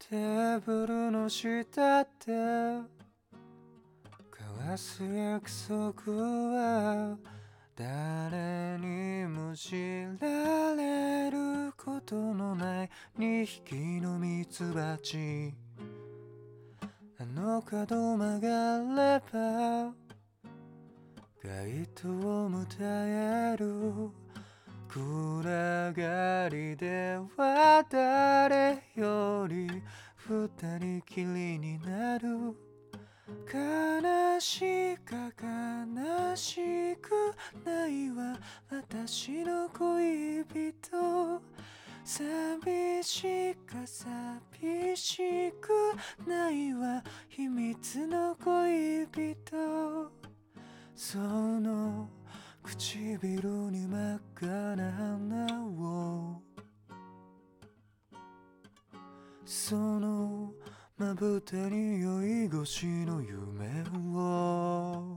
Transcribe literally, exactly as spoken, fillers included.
テーブルの下で交わす約束は誰にも知られることのないにひきのミツバチ。あの角曲がれば街灯も絶える。暗がりでは誰より二人きりになる。悲しか悲しくないわ私の恋人。寂しか寂しくないわ秘密の恋人。その唇に真っ赤な花を、そのまぶたに酔い越しの夢を